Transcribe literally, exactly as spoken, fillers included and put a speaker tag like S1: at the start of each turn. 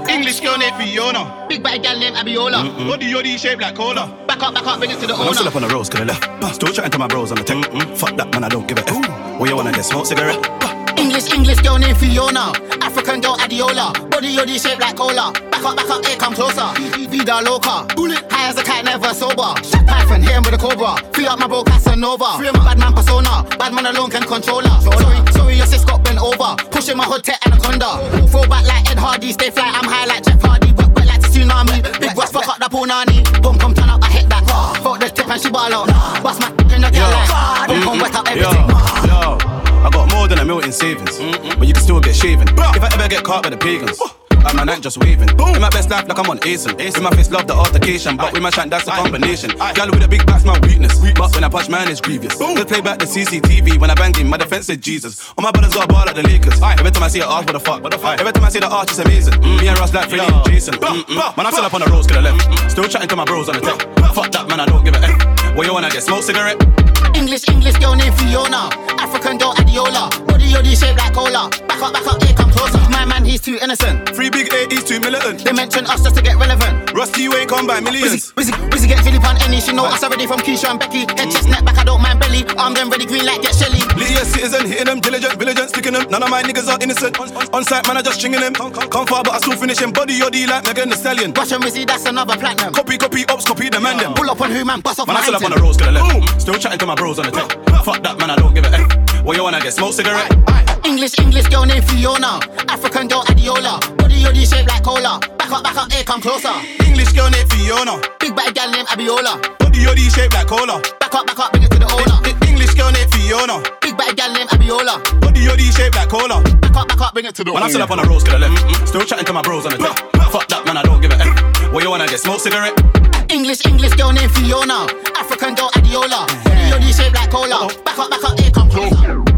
S1: English girl named Fiona.
S2: Big bad gal named Abiola.
S1: Mm-mm. Body yoddy shaped like cola.
S2: Back up, back up, bring it to the
S3: I'm
S2: owner.
S3: still up on the roads, could I left. Still chatting to my bros on the tech. Mm-mm. Fuck that, man, I don't give a F. What you wanna get, smoke cigarette?
S2: English, English girl named Fiona. African girl Adiola. Body yoddy shaped like cola. Back up, back up, here come closer. Vida loca. High as a kite, never sober. Python, hit him with a cobra. Free up my bro Casanova. Free my bad man persona. Bad man alone can control her. Sorry, sorry, your sis got bent over. Pushing my hood tech anaconda. Throw back like Ed Hardy. Stay fly, I'm high like Jeff Hardy. Work back like the tsunami. Big boss, fuck up the punani. Boom, come turn up, I hit that. Fuck the tip and she ball out. Bust my in the girl like. Boom, come wet up everything.
S3: Yo, yo. I got more than a million savings, mm-mm. But you can still get shaven. If I ever get caught by the pagans, I'm a night just waving. Boom. In my best life, like I'm on Asen. In my face, love the altercation, but with my shank, that's a combination. Gal with a big back's my weakness, but when I punch, man, it's grievous. Just play back the C C T V when I bang him. My defense said Jesus. All my brothers got a ball like the Lakers. Every time I see an arch, what the fuck? What the fuck? Every time I see the arch, it's amazing. Mm. Me and Ross like Freddie and Jason. Mm-mm. Man, I'm still up on the roads, could I left. Mm-mm. Still chatting to my bros on the tech. Fuck that, man, I don't give a F. What you wanna get, smoke cigarette?
S2: English, English girl named Fiona. African girl Adiola. Body yoddy shaped like cola. Back up, back up, here come closer. My man, he's too innocent.
S3: Free big A, he's too militant.
S2: They mention us just to get relevant.
S3: Rusty, you ain't come by millions.
S2: Wizzy, Wizzy get Philip on any. She know us already from Keisha and Becky. Head chest, neck back, I don't mind belly. Arm them ready, green light, get Shelly.
S3: Lydia citizen, hitting them, diligent, vigilant, sticking them. None of my niggas are innocent. On, on, on site, man, I just stringing them. Come, come, come far, but I still finish him. Body yoddy like Megan Thee Stallion.
S2: Russian Wizzy, that's another platinum.
S3: Copy, copy, ops, copy the man them.
S2: Pull up on who, man, bust off
S3: man,
S2: my
S3: I still up on
S2: item.
S3: the roads, could I left. Still chatting to my bros on the tech. Fuck that, man, I don't give a F. What you wanna get, smoke cigarette?
S2: English, English girl named Fiona. African girl Adiola. Body yoddy shaped like cola. Back up, back up, here come closer.
S3: English girl named Fiona.
S2: Big bad gal named Abiola.
S3: Body yoddy shaped like cola.
S2: Back up, back up, bring it to the owner.
S3: English girl named Fiona.
S2: Big bad gal named Abiola.
S3: Body yoddy shaped like cola.
S2: Back up, back up, bring it to the owner.
S3: Man, I'm still up on the roads, could I left. Mm-mm. Still chatting to my bros on the tech. Fuck that, man, I don't give a F. What you wanna get, smoke cigarette?
S2: English, English girl named Fiona. African girl Adiola. Body yoddy shaped like cola. Back up, back up, here come closer.